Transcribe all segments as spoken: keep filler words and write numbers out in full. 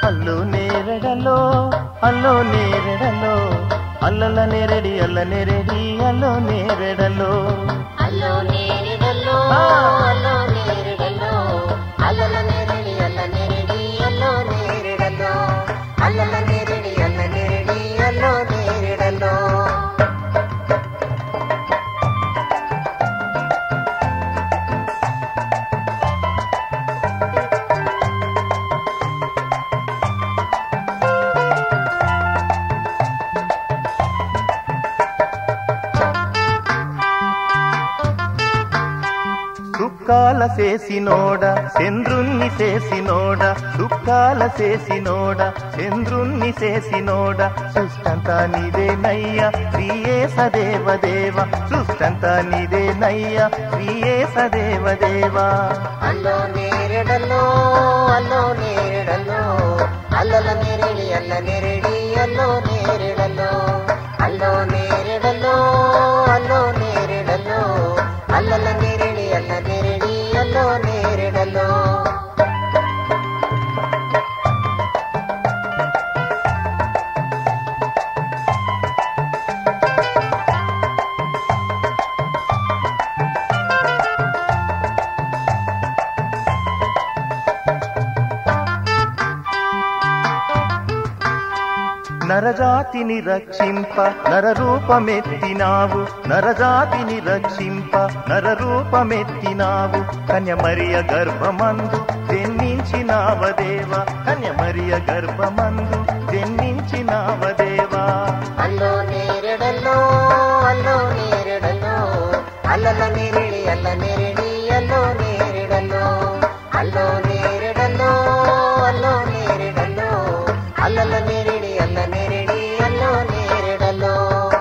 అల్లు నేరెడలో అల్లో నేరెడలో అల్లల నేరెడి అల్ల నేరెడి అల్లో నేరెడలో అల్లో నేరెడలో అల్లో నేరెడలో అల్లల నేరెడి అల్ల నేరెడి అల్లో నేరెడలో అల్లల నేరెడి అల్ల నేరెడి అల్లో నేరెడలో సుక్కాల చేసినోడ చంద్రుణ్ణి చేసినోడ సుక్కాల చేసినోడ చంద్రుణ్ణి చేసినోడ సృష్టంతా నీదేనయ్య శ్రీయేస దేవదేవ సృష్టంతా నీదేనయ్య శ్రీయేస దేవదేవ అల్లో నేరెడలో అల్లో నేరెడలో అల్లల నేరెడి అల్ల నేరెడి అల్లో నేరెడలో అల్లో నేరెడలో అల్లో నేరెడలో అల్లల నేరెడి అల్ల నేరెడి అల్లో నేరెడలో నరజాతిని రక్షింప నరరూపమెత్తినావు నరజాతిని రక్షింప నరరూపమెత్తినావు కన్యమరియ గర్భమందు జన్మించినావదేవ కన్యమరియ గర్భమందు జన్మించినావదేవ అల్లో నేరెడలో అల్లో నేరెడలో అల్లల నేరెడి అల్ల నేరెడి అల్లో నేరెడలో అల్లో నేరెడలో అల్లో నేరెడలో అల్లల నేరెడి అల్ల నేరెడి అల్లో నేరెడలో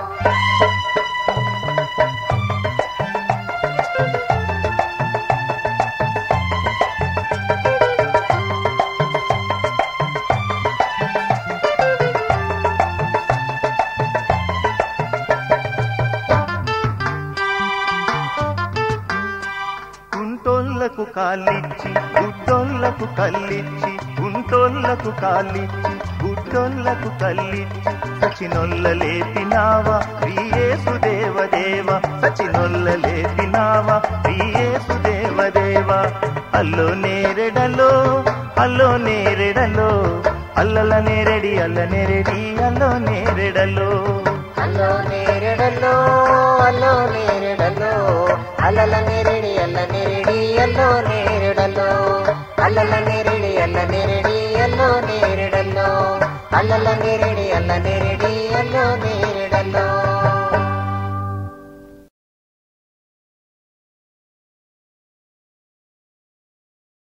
గుంటోళ్లకు కాలిచ్చి గుడ్డోళ్లకు కల్లిచ్చి గుంటోళ్లకు కాలిచ్చి గుడ్డోళ్లకు కల్లిచ్చి సచినొల్ల లేపినావా శ్రీయేసు దేవదేవ సచినొల్ల లేపినావా శ్రీయేసు దేవదేవ అల్లో నేరెడలో అల్లో నేరెడలో అల్లల నేరెడి అల్ల నేరెడి అల్లో నేరెడలో అల్లో నేరెడలో అల్లో నేరెడలో అల్లల నేరెడి అల్ల నేరెడి అల్లో నేరెడలో అల్లల నేరెడి అల్ల నేరెడి అల్లో నేరెడలో అల్లల నేరెడి అల్ల నేరెడి